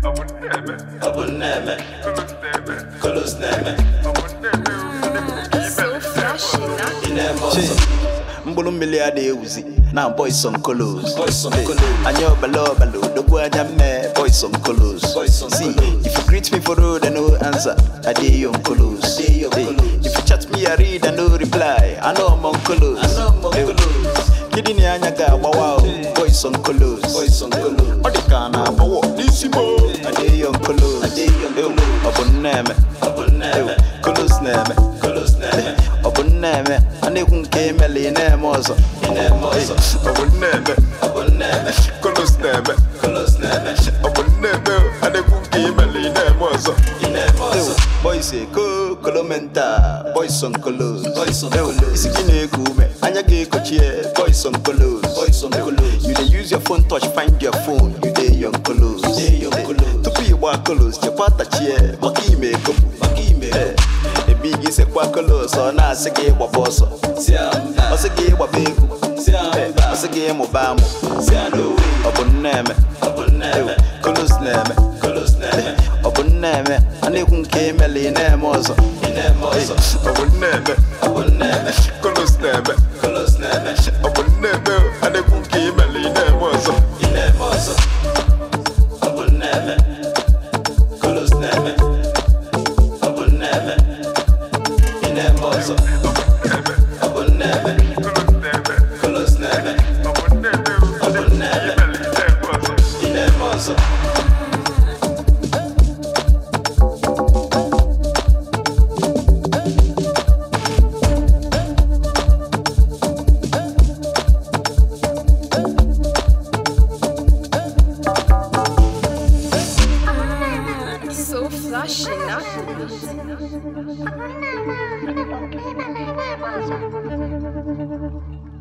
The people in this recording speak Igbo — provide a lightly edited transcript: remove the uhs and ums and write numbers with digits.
Abonneme, Colos neme. So flashy, Mbulu miliade uzi na boys on colos. Anyo balo balo dogu anyame boys on colos. See, if you greet me for road and no answer, I dey on colos. If you chat me I read and no reply, I know I'm on colos. Kidini anyaga wow boys on colos. Odikana bawo disimo. I dey on colos. Abonneme, colos neme. Abonneme, ane kunke mele ine mozo. Abonneme, colos neme. Abonneme, ane kunke mele ine mozo. Boys say colomenta, boys on colos. Isikine kume, anyage kochie, boys on colos. You dey use your phone touch find your phone, you dey on colos. Tupi wa colos, chapata chie, makime kopu. Bigi se kwa colos, ona sege wa boso. Osege wa beku, osege mo bamo. Abonneme, colos neme. Abonneme, ane kunke mele ine mozo. Abonneme, colos neme. Abonneme, ane kunke mele ine mozo. Abonneme, colos neme. Abonneme, ine mozo. Abonneme, colos neme. Abonneme, ine mozo. so flashy, not